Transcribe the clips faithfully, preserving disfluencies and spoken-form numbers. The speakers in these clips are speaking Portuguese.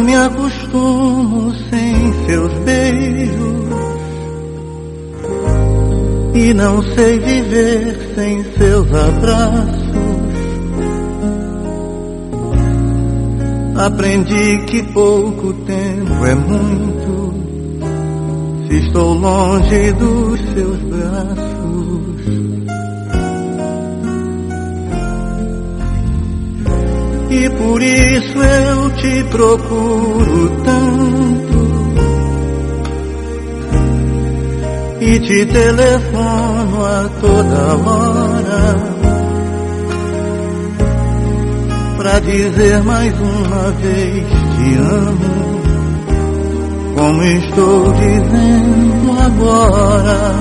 me acostumo sem seus beijos e não sei viver sem seus abraços. Aprendi que pouco tempo é muito se estou longe dos seus braços. E por isso eu te procuro tanto e te telefono a toda hora pra dizer mais uma vez te amo, como estou dizendo agora.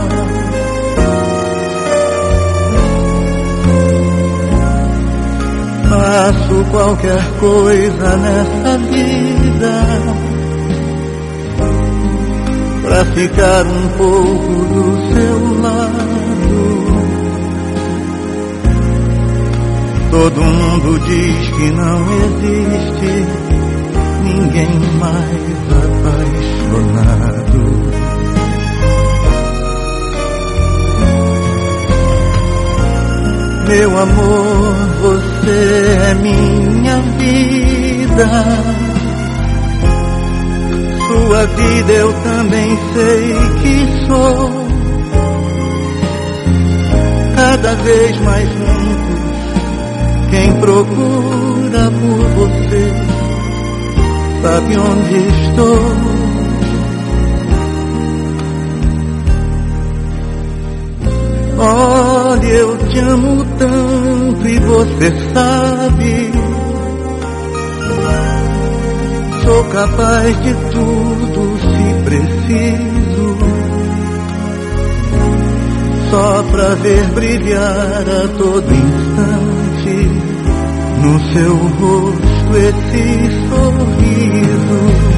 Faço qualquer coisa nessa vida pra ficar um pouco do seu lado. Todo mundo diz que não existe ninguém mais apaixonado. Meu amor, você é minha vida. Sua vida eu também sei que sou. Cada vez mais juntos, quem procura por você sabe onde estou. Olha, eu te amo tanto e você sabe. Sou capaz de tudo se preciso, só pra ver brilhar a todo instante no seu rosto esse sorriso.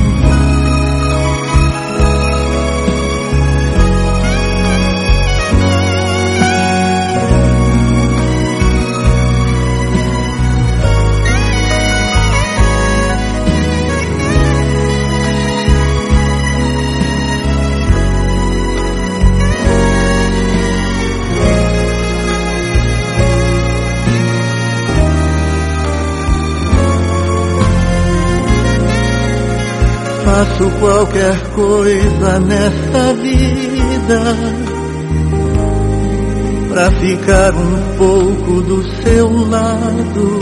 Faço qualquer coisa nessa vida pra ficar um pouco do seu lado.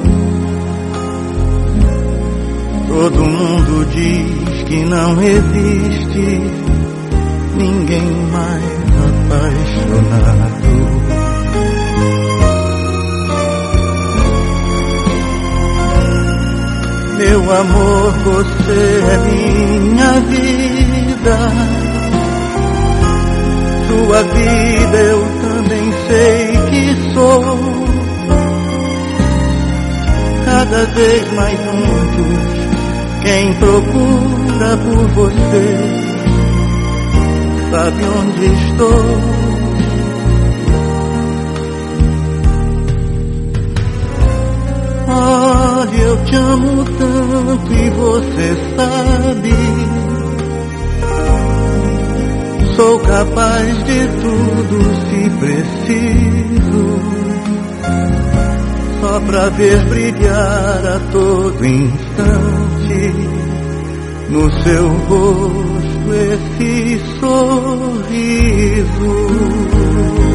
Todo mundo diz que não existe ninguém mais apaixonado. Meu amor, você é minha vida. Sua vida eu também sei que sou. Cada vez mais juntos, quem procura por você sabe onde estou. Olha, eu te amo tanto e você sabe. Sou capaz de tudo se preciso, só pra ver brilhar a todo instante no seu rosto esse sorriso.